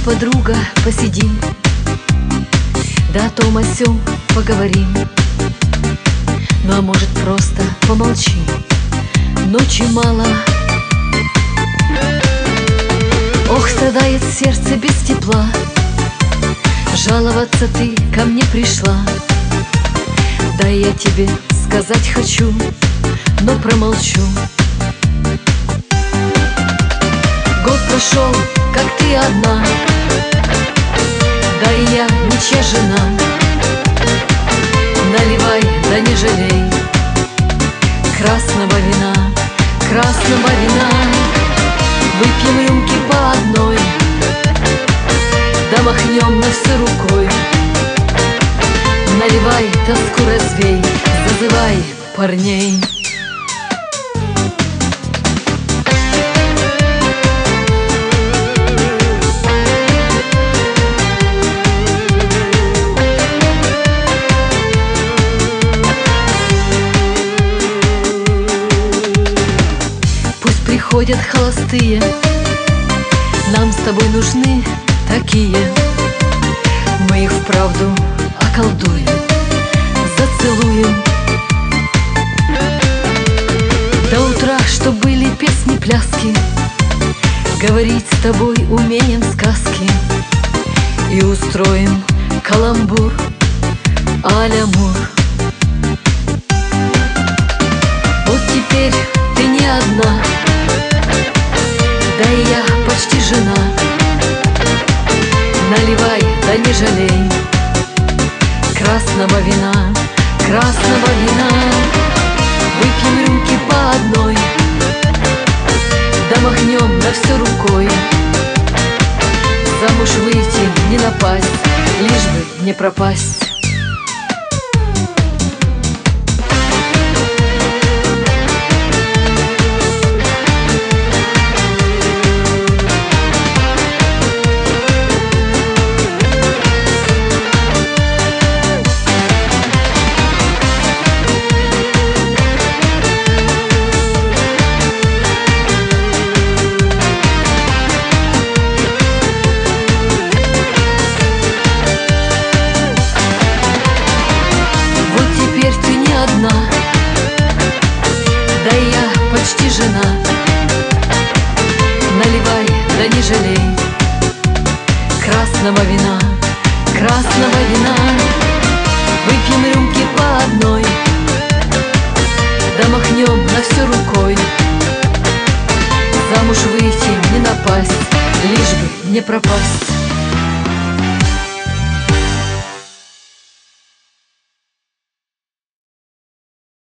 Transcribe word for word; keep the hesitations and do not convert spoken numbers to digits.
подруга, посидим, да о том о сём поговорим. Ну а может просто помолчи, ночи мало. Ох, страдает сердце без тепла, жаловаться ты ко мне пришла. Да я тебе сказать хочу, но промолчу. Год прошел, как ты одна, да и я ничья жена. Наливай, да не жалей красного вина, красного вина. Выпьем рюмки по одной, да махнем на все рукой. Наливай, тоску развей, зазывай парней. Приходят холостые, нам с тобой нужны такие. Мы их вправду околдуем, зацелуем. До утра, что были песни, пляски, говорить с тобой умеем сказки. И устроим каламбур а-ля Мур. Вот теперь ты не одна, да и я почти жена. Наливай, да не жалей красного вина, красного вина. Выпьем рюмки по одной, да махнем на все рукой. Замуж выйти, не напасть, лишь бы не пропасть. Да и я почти жена. Наливай, да не жалей красного вина, красного вина. Выпьем рюмки по одной, да махнем на все рукой. Замуж выйти, не напасть, лишь бы не пропасть.